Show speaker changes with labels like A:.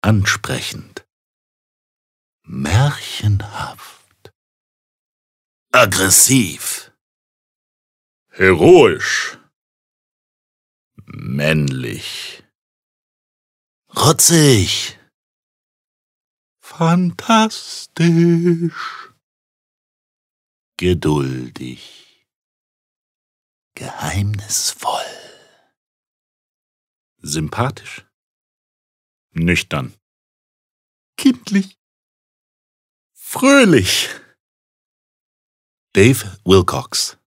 A: ansprechend, märchenhaft, aggressiv,
B: heroisch,
A: männlich, rutzig, fantastisch, geduldig, geheimnisvoll,
B: sympathisch, nüchtern,
A: kindlich.
B: fröhlich.
A: Dave Wilcox